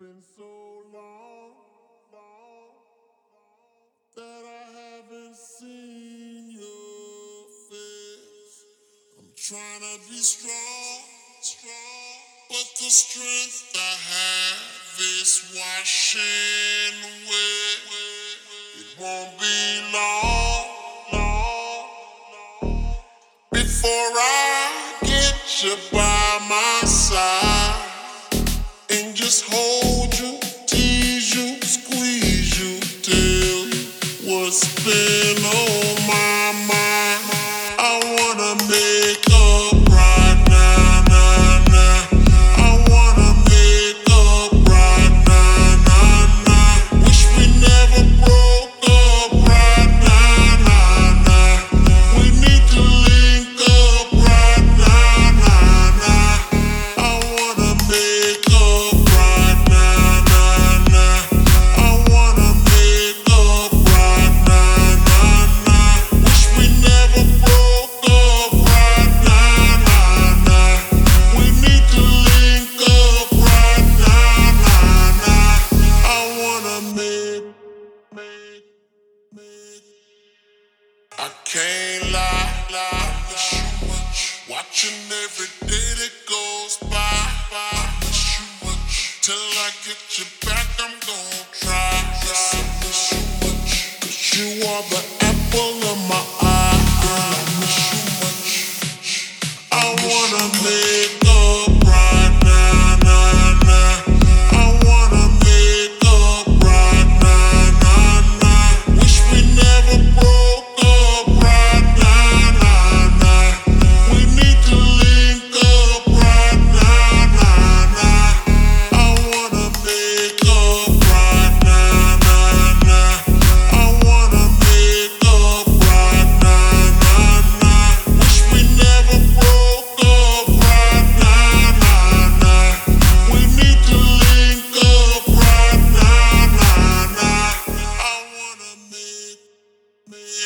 been so long, that I haven't seen your face. I'm trying to be strong, but the strength I have is washing away. It won't be long before I get you by my side and just hold you, tease you, squeeze you, tell you what's been on my mind. I wanna make up right now, now, now. I wanna make up right now, now, now. Wish we never broke up right now, now, now. We need to link up right now, now, now. I wanna make up right now, now, now. I wanna make up right now, now, now. Wish we never broke up right now, now, now. We need to link up right now, now, now. I wanna make. I can't lie, miss you much. Watching every day that goes by. I miss you much. Till I get you back, I'm gonna try. Yes, I miss you much. 'Cause you are the apple of my eye. Girl, I miss you much. I wanna make up right now, now, now. I wanna make up right now, now, now. Wish we never broke up right now, now, now. We need to link up right now, now, now. I wanna make up right now, now, now. I wanna make up right now, now, now. Wish we never broke up right now, now, now. We need to link up right now, now, now. I wanna make